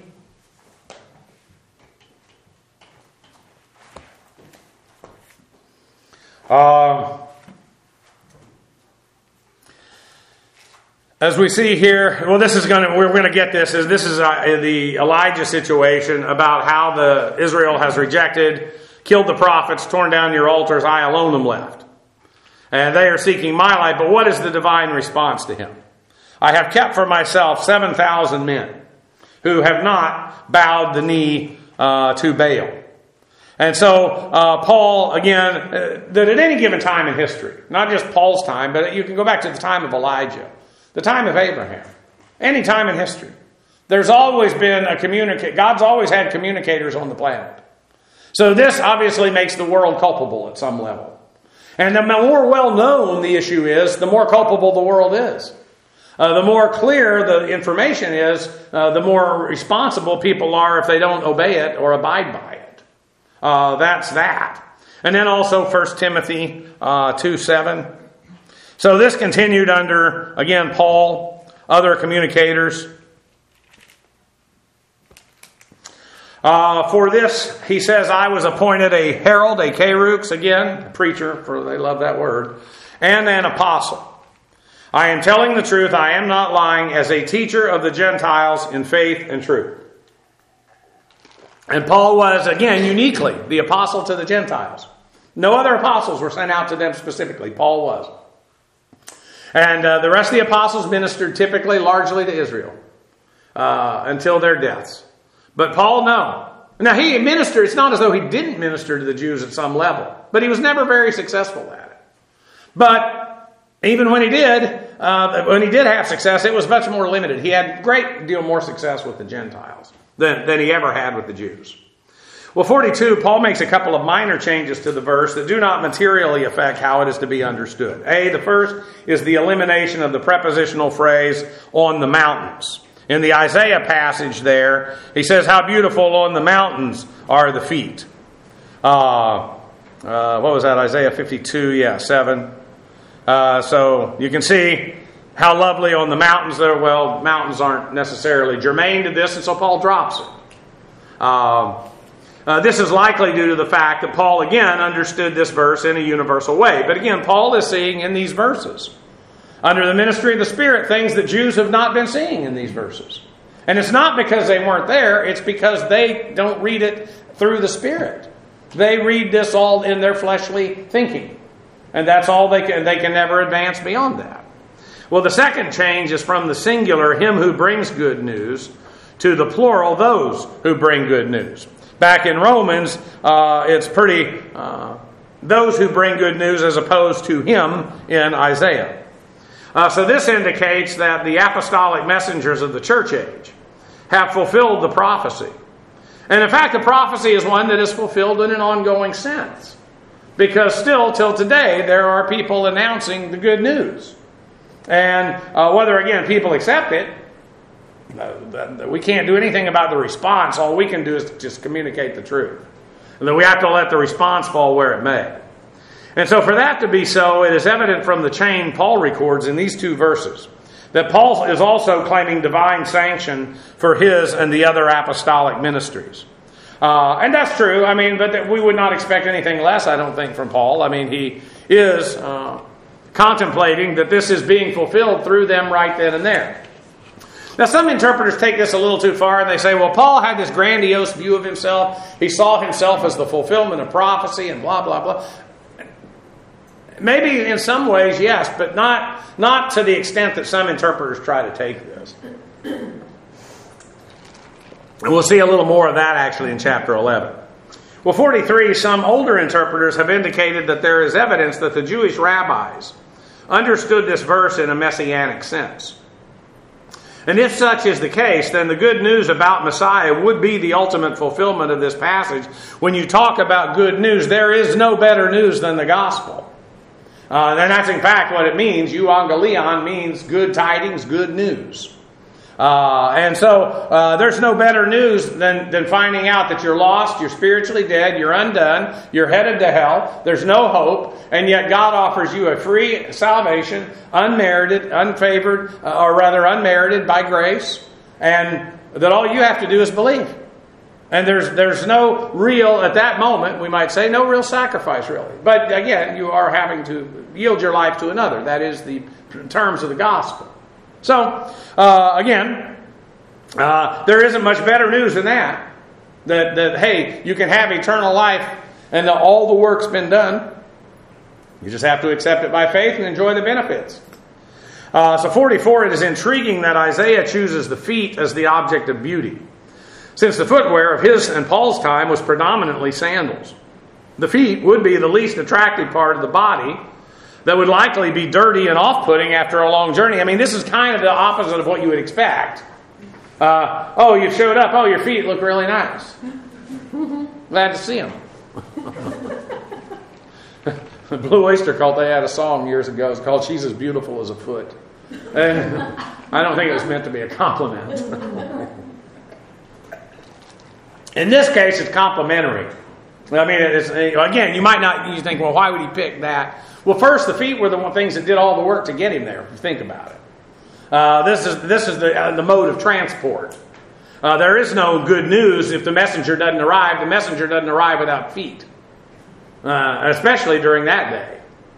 As we see here, well, we're going to get this. This is the Elijah situation about how Israel has rejected, killed the prophets, torn down your altars. I alone am left, and they are seeking my life. But what is the divine response to him? I have kept for myself 7,000 men who have not bowed the knee to Baal. And so Paul, again, that at any given time in history, not just Paul's time, but you can go back to the time of Elijah, the time of Abraham, any time in history, there's always been God's always had communicators on the planet. So this obviously makes the world culpable at some level. And the more well-known the issue is, the more culpable the world is. The more clear the information is, the more responsible people are if they don't obey it or abide by it. That's that. And then also 1 Timothy 2:7. So this continued under, again, Paul, other communicators. For this, he says, I was appointed a herald, a kerux, again, preacher, for they love that word, and an apostle. I am telling the truth, I am not lying, as a teacher of the Gentiles in faith and truth. And Paul was, again, uniquely the apostle to the Gentiles. No other apostles were sent out to them specifically. Paul was. And the rest of the apostles ministered typically largely to Israel until their deaths. But Paul, no. Now, he ministered. It's not as though he didn't minister to the Jews at some level. But he was never very successful at it. But even when he did have success, it was much more limited. He had a great deal more success with the Gentiles than he ever had with the Jews. Well, 42, Paul makes a couple of minor changes to the verse that do not materially affect how it is to be understood. The first is the elimination of the prepositional phrase, on the mountains. In the Isaiah passage there, he says, how beautiful on the mountains are the feet. What was that, Isaiah 52, 7. So you can see how lovely on the mountains there. Well, mountains aren't necessarily germane to this, and so Paul drops it. This is likely due to the fact that Paul, again, understood this verse in a universal way. But again, Paul is seeing in these verses, under the ministry of the Spirit, things that Jews have not been seeing in these verses. And it's not because they weren't there, it's because they don't read it through the Spirit. They read this all in their fleshly thinking. And that's all they can never advance beyond that. Well, the second change is from the singular, him who brings good news, to the plural, those who bring good news. Back in Romans, it's pretty those who bring good news as opposed to him in Isaiah. So this indicates that the apostolic messengers of the church age have fulfilled the prophecy. And in fact, the prophecy is one that is fulfilled in an ongoing sense. Because still, till today, there are people announcing the good news. And whether, again, people accept it, we can't do anything about the response. All we can do is just communicate the truth. And then we have to let the response fall where it may. And so for that to be so, it is evident from the chain Paul records in these 2 verses that Paul is also claiming divine sanction for his and the other apostolic ministries. And that's true. I mean, but we would not expect anything less, I don't think, from Paul. I mean, he is contemplating that this is being fulfilled through them right then and there. Now, some interpreters take this a little too far, and they say, well, Paul had this grandiose view of himself. He saw himself as the fulfillment of prophecy and blah, blah, blah. Maybe in some ways, yes, but not to the extent that some interpreters try to take this. And we'll see a little more of that actually in chapter 11. Well, 43, some older interpreters have indicated that there is evidence that the Jewish rabbis understood this verse in a messianic sense. And if such is the case, then the good news about Messiah would be the ultimate fulfillment of this passage. When you talk about good news, there is no better news than the gospel. And that's in fact what it means. Euangelion means good tidings, good news. And so there's no better news than finding out that you're lost, you're spiritually dead, you're undone, you're headed to hell, there's no hope, and yet God offers you a free salvation, unmerited, unfavored, or rather unmerited by grace, and that all you have to do is believe. And there's no real, at that moment, we might say, no real sacrifice really. But again, you are having to yield your life to another. That is the terms of the gospel. So, again, there isn't much better news than that. That, hey, you can have eternal life and all the work's been done. You just have to accept it by faith and enjoy the benefits. So 44, it is intriguing that Isaiah chooses the feet as the object of beauty, since the footwear of his and Paul's time was predominantly sandals. The feet would be the least attractive part of the body that would likely be dirty and off-putting after a long journey. I mean, this is kind of the opposite of what you would expect. Oh, you showed up. Oh, your feet look really nice. Glad to see them. The Blue Oyster Cult, they had a song years ago. It's called She's as Beautiful as a Foot. And I don't think it was meant to be a compliment. In this case, it's complimentary. I mean, again, you think, well, why would he pick that? Well, first, the feet were the things that did all the work to get him there, if you think about it. This is the mode of transport. There is no good news if the messenger doesn't arrive. The messenger doesn't arrive without feet, especially during that day.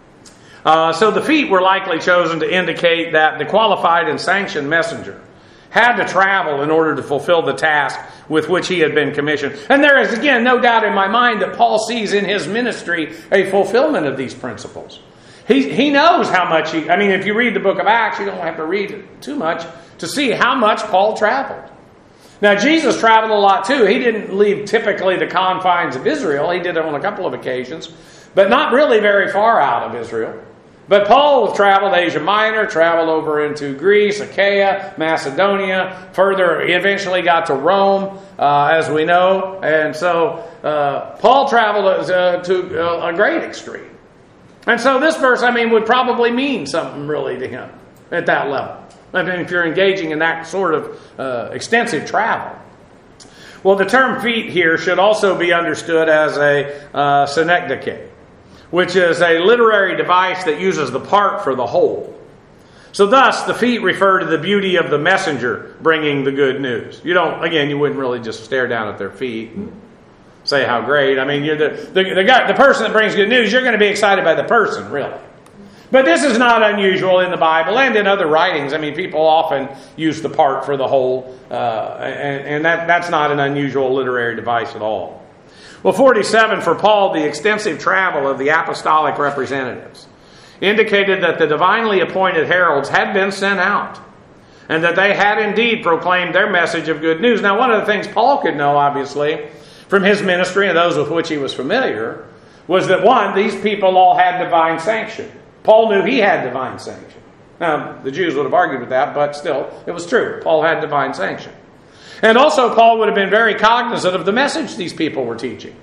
So the feet were likely chosen to indicate that the qualified and sanctioned messenger had to travel in order to fulfill the task with which he had been commissioned. And there is, again, no doubt in my mind that Paul sees in his ministry a fulfillment of these principles. He knows how much if you read the book of Acts, you don't have to read it too much to see how much Paul traveled. Now, Jesus traveled a lot too. He didn't leave typically the confines of Israel. He did it on a couple of occasions, but not really very far out of Israel. But Paul traveled Asia Minor, traveled over into Greece, Achaia, Macedonia, further, he eventually got to Rome, as we know. And so Paul traveled to a great extreme. And so this verse, would probably mean something really to him at that level. If you're engaging in that sort of extensive travel. Well, the term feet here should also be understood as a synecdoche, which is a literary device that uses the part for the whole. So thus, the feet refer to the beauty of the messenger bringing the good news. You wouldn't really just stare down at their feet and say how great. You're the person that brings good news, you're going to be excited by the person, really. But this is not unusual in the Bible and in other writings. People often use the part for the whole, and that's not an unusual literary device at all. Well, 47, for Paul, the extensive travel of the apostolic representatives indicated that the divinely appointed heralds had been sent out and that they had indeed proclaimed their message of good news. Now, one of the things Paul could know, obviously, from his ministry and those with which he was familiar, was that, one, these people all had divine sanction. Paul knew he had divine sanction. Now, the Jews would have argued with that, but still, it was true. Paul had divine sanction. And also, Paul would have been very cognizant of the message these people were teaching.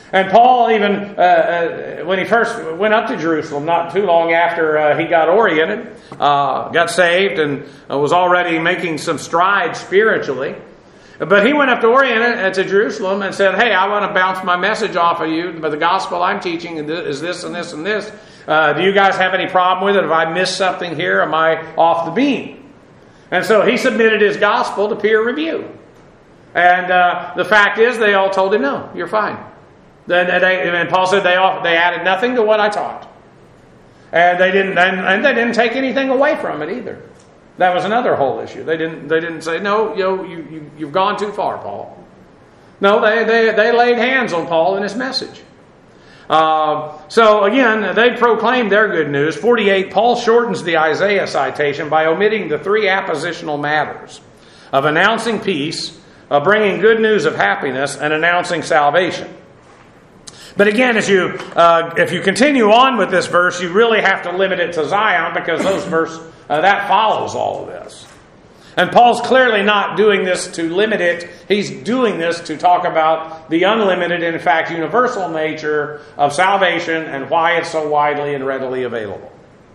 And Paul even, when he first went up to Jerusalem, not too long after he got oriented, got saved, and was already making some strides spiritually. But he went up to Jerusalem and said, hey, I want to bounce my message off of you, but the gospel I'm teaching is this and this and this. Do you guys have any problem with it? If I miss something here, am I off the beam? And so he submitted his gospel to peer review. And the fact is, they all told him, no, you're fine. And Paul said they added nothing to what I taught. And they didn't take anything away from it either. That was another whole issue. They didn't say, no, you've gone too far, Paul. No, they laid hands on Paul and his message. So again, they proclaimed their good news. 48, Paul shortens the Isaiah citation by omitting the three appositional matters of announcing peace, of bringing good news of happiness, and announcing salvation. But again, if you continue on with this verse, you really have to limit it to Zion, because that follows all of this. And Paul's clearly not doing this to limit it. He's doing this to talk about the unlimited, in fact, universal nature of salvation and why it's so widely and readily available.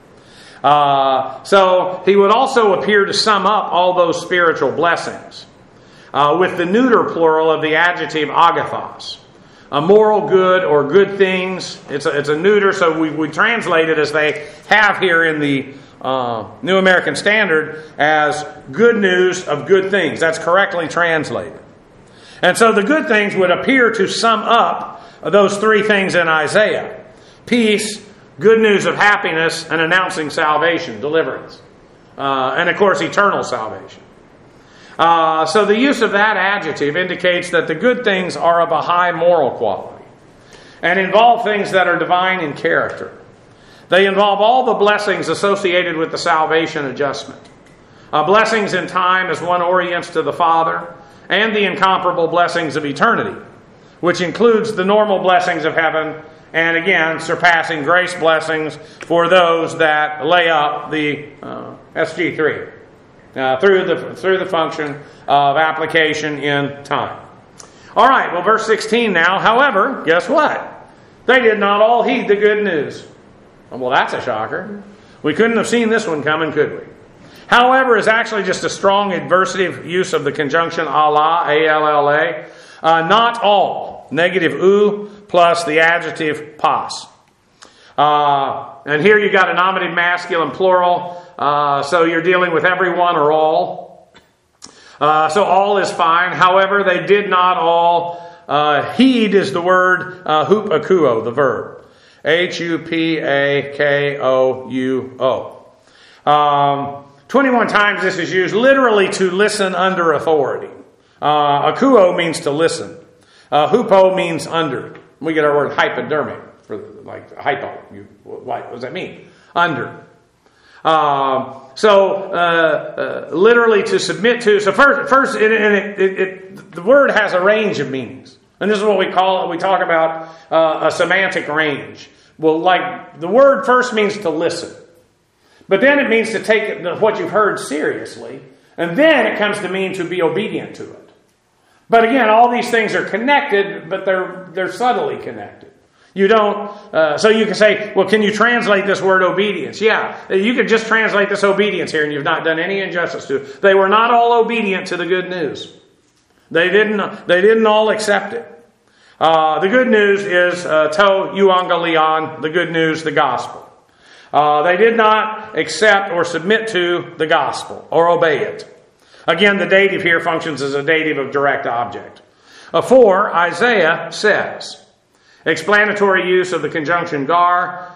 So he would also appear to sum up all those spiritual blessings with the neuter plural of the adjective agathos. A moral good or good things. It's a neuter, so we translate it as they have here in the New American Standard as good news of good things. That's correctly translated. And so the good things would appear to sum up those three things in Isaiah. Peace, good news of happiness, and announcing salvation, deliverance. And of course, eternal salvation. So the use of that adjective indicates that the good things are of a high moral quality and involve things that are divine in character. They involve all the blessings associated with the salvation adjustment. Blessings in time as one orients to the Father, and the incomparable blessings of eternity, which includes the normal blessings of heaven, and again, surpassing grace blessings for those that lay up the SG3 through the function of application in time. All right, well, verse 16 now. However, guess what? They did not all heed the good news. Well, that's a shocker. We couldn't have seen this one coming, could we? However is actually just a strong adversative use of the conjunction alla, A-L-L-A. Not all. Negative u plus the adjective pas. And here you got a nominative masculine plural. So you're dealing with everyone or all. So all is fine. However, they did not all. Heed is the word hupakuo, the verb. H-U-P-A-K-O-U-O. 21 times this is used literally to listen under authority. Akuo means to listen. Hupo means under. We get our word hypodermic, for like hypo. What does that mean? Under. Literally to submit to. So first, the word has a range of meanings. And this is what we call it. We talk about a semantic range. Well, like the word first means to listen. But then it means to take what you've heard seriously. And then it comes to mean to be obedient to it. But again, all these things are connected, but they're subtly connected. You don't, so you can say, well, can you translate this word obedience? Yeah, you could just translate this obedience here and you've not done any injustice to it. They were not all obedient to the good news. They didn't all accept it. The good news is to euangelion, the good news, the gospel. They did not accept or submit to the gospel or obey it. Again, the dative here functions as a dative of direct object. For Isaiah says, explanatory use of the conjunction gar.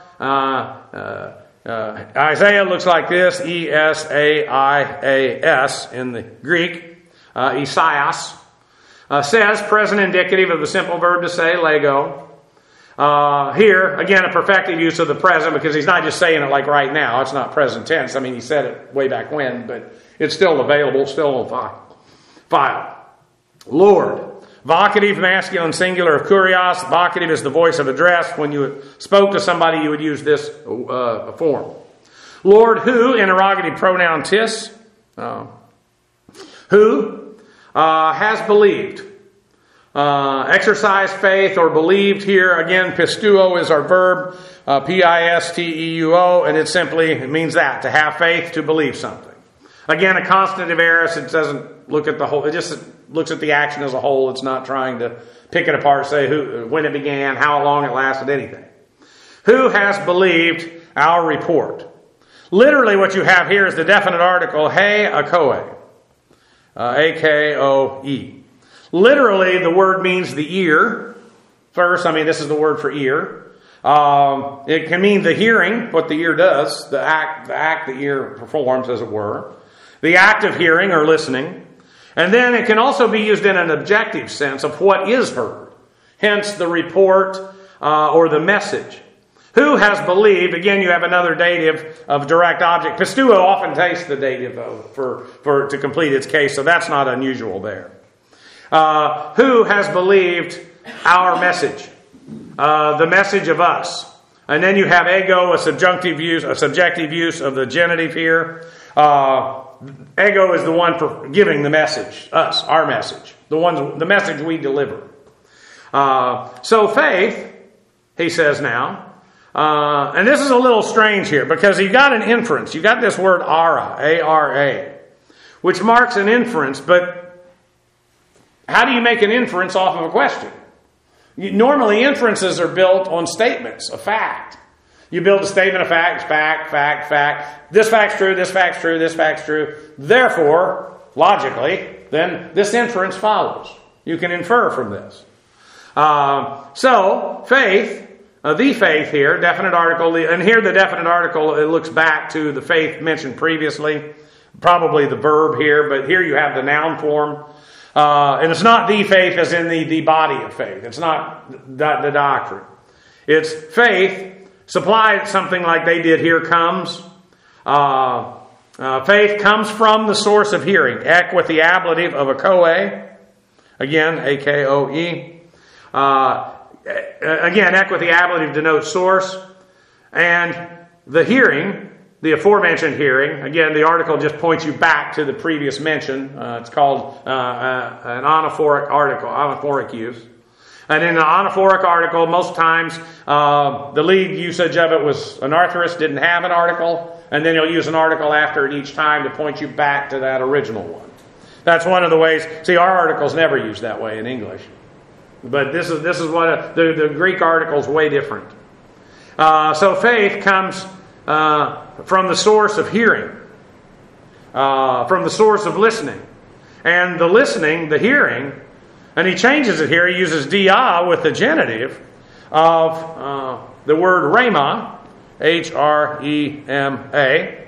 Isaiah looks like this, E-S-A-I-A-S in the Greek. Isaias says, present indicative of the simple verb to say, lego. Here, again, a perfective use of the present because he's not just saying it like right now. It's not present tense. I mean, he said it way back when, but it's still available, still on file. Lord. Vocative, masculine, singular of kurios. Vocative is the voice of address. When you spoke to somebody, you would use this form. Lord, who, interrogative pronoun tis, who has believed. Exercise faith or believed here. Again, pisteuo is our verb, P-I-S-T-E-U-O, and it means that, to have faith, to believe something. Again, a constitutive aorist, it doesn't look at the whole, it just looks at the action as a whole. It's not trying to pick it apart, say when it began, how long it lasted, anything. Who has believed our report? Literally what you have here is the definite article, he akoe, A-K-O-E. Literally, the word means the ear. First, this is the word for ear. It can mean the hearing, what the ear does, the act the ear performs, as it were. The act of hearing or listening. And then it can also be used in an objective sense of what is heard. Hence the report or the message. Who has believed? Again, you have another dative of direct object. Pisteuo often takes the dative to complete its case, so that's not unusual there. Who has believed our message? The message of us. And then you have ego, a subjective use of the genitive here. Ego is the one for giving the message, us, our message, the message we deliver. So faith, he says now, and this is a little strange here because you've got an inference. You've got this word ara, A-R-A, which marks an inference, but how do you make an inference off of a question? Normally, inferences are built on statements, a fact. You build a statement of fact, fact. This fact's true, this fact's true, this fact's true. Therefore, logically, then this inference follows. You can infer from this. So, faith, the faith here, definite article, and here the definite article, it looks back to the faith mentioned previously, probably the verb here, but here you have the noun form. And it's not the faith as in the body of faith. It's not the doctrine. It's faith supplied something like they did here comes. Faith comes from the source of hearing. Ek with the ablative of akoe. Again, A-K-O-E. Again, ek with the ablative denotes source. And the hearing, the aforementioned hearing, again, the article just points you back to the previous mention. It's called an anaphoric article, anaphoric use. And in the anaphoric article, most times the lead usage of it was anarthrous, didn't have an article, and then you'll use an article after it each time to point you back to that original one. That's one of the ways. See, our article's never used that way in English. But this is what the Greek article's way different. So faith comes from the source of hearing, from the source of listening. And the listening, the hearing, and he changes it here, he uses dia with the genitive of the word rhema, H-R-E-M-A.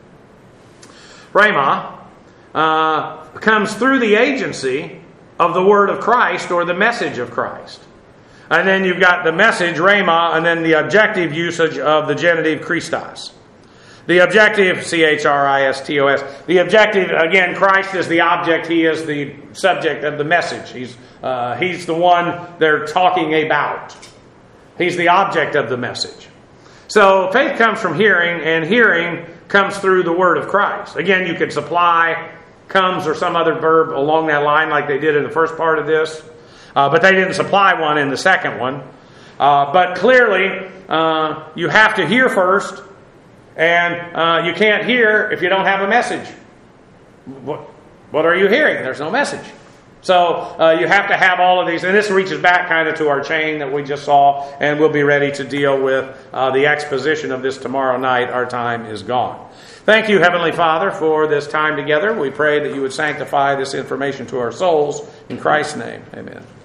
Rhema comes through the agency of the word of Christ or the message of Christ. And then you've got the message, rhema, and then the objective usage of the genitive Christos. The objective, C-H-R-I-S-T-O-S. The objective, again, Christ is the object. He is the subject of the message. He's the one they're talking about. He's the object of the message. So faith comes from hearing, and hearing comes through the word of Christ. Again, you could supply comes or some other verb along that line like they did in the first part of this. But they didn't supply one in the second one. But clearly, you have to hear first. And you can't hear if you don't have a message. What are you hearing? There's no message. So you have to have all of these. And this reaches back kind of to our chain that we just saw. And we'll be ready to deal with the exposition of this tomorrow night. Our time is gone. Thank you, Heavenly Father, for this time together. We pray that you would sanctify this information to our souls. In Christ's name, amen.